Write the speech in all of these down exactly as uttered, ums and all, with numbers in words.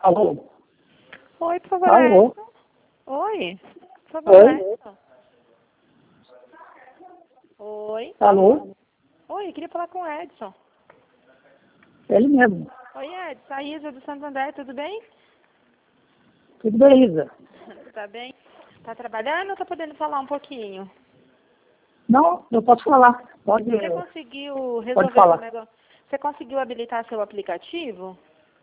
Alô? Oi, por favor, Alô? Edson. Oi, por favor, Oi? Edson. Oi. Alô? Oi, eu queria falar com o Edson. Ele mesmo. Oi, Edson. A Isa do Santo André, tudo bem? Tudo bem, Isa? Tá bem? Tá trabalhando ou tá podendo falar um pouquinho? Não, eu posso falar. Pode, Você conseguiu pode resolver seu falar. negócio? Você conseguiu habilitar seu aplicativo?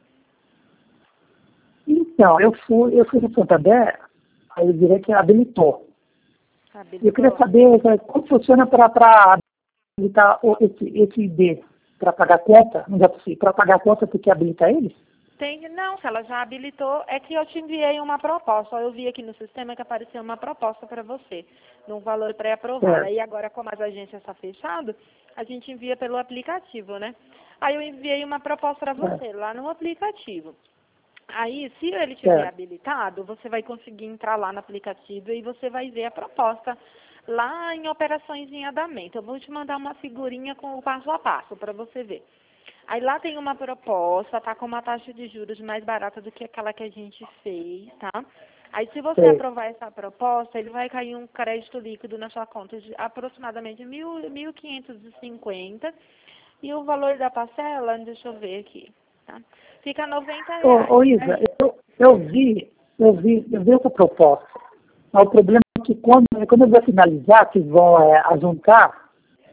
Então, eu fui, eu fui no Santander, aí eu diria que habilitou. Habilitou? Eu queria saber eh, como funciona para habilitar o- esse, esse I D para pagar conta. Não dá para pagar conta, tem que habilitar ele? Tem, não, se ela já habilitou, é que eu te enviei uma proposta. Eu vi aqui no sistema que apareceu uma proposta para você, num valor pré-aprovado. É. Aí agora, como as agências estão fechadas, a gente envia pelo aplicativo, né? Aí eu enviei uma proposta para você, lá no aplicativo. Aí, se ele tiver É. habilitado, você vai conseguir entrar lá no aplicativo e você vai ver a proposta lá em operações em andamento. Eu vou te mandar uma figurinha com o passo a passo para você ver. Aí lá tem uma proposta, tá com uma taxa de juros mais barata do que aquela que a gente fez, tá? Aí se você Sei. aprovar essa proposta, ele vai cair um crédito líquido na sua conta de aproximadamente mil, mil quinhentos e cinquenta e o valor da parcela, deixa eu ver aqui, tá? Fica noventa reais. Ô, ô Isa, eu, eu vi, eu vi, eu vi essa proposta. Mas o problema é que quando, quando eu vou finalizar, que vão é, ajuntar,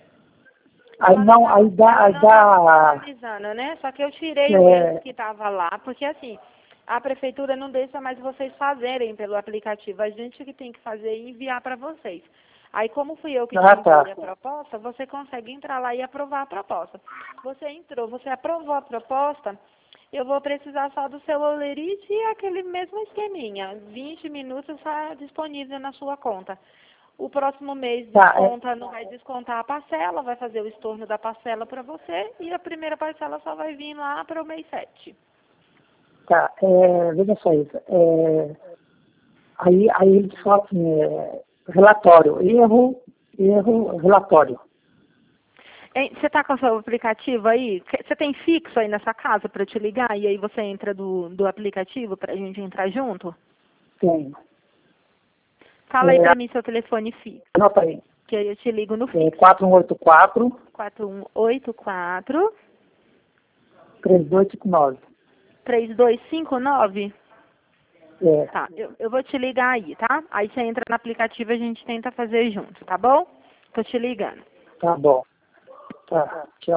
aí Ela não, tá- aí dá, ela aí não dá, tá finalizando, né? Só que eu tirei o é, erro que estava lá, porque assim, a prefeitura não deixa mais vocês fazerem pelo aplicativo. A gente que tem que fazer e enviar para vocês. Aí, como fui eu que te ah, tá. enviei a proposta, você consegue entrar lá e aprovar a proposta. Você entrou, você aprovou a proposta, eu vou precisar só do seu olerite e aquele mesmo esqueminha. vinte minutos está disponível na sua conta. O próximo mês Tá, é, desconta, não vai descontar a parcela, vai fazer o estorno da parcela para você e a primeira parcela só vai vir lá para o mês sete. tá, é, veja só isso. É, aí, aí ele fala assim, é, relatório, erro, erro, relatório. Hein, você está com o seu aplicativo aí? Que- Você tem fixo aí nessa casa para eu te ligar e aí você entra do, do aplicativo para a gente entrar junto? Tem. Fala aí É, para mim seu telefone fixo, anota aí. que aí eu te ligo no É fixo. quatro um oito quatro, quatro um oito quatro, três dois cinco nove. três dois cinco nove. É, Tá, eu, eu vou te ligar aí, tá? Aí você entra no aplicativo e a gente tenta fazer junto, tá bom? Tô te ligando. tá bom. Tá, tchau.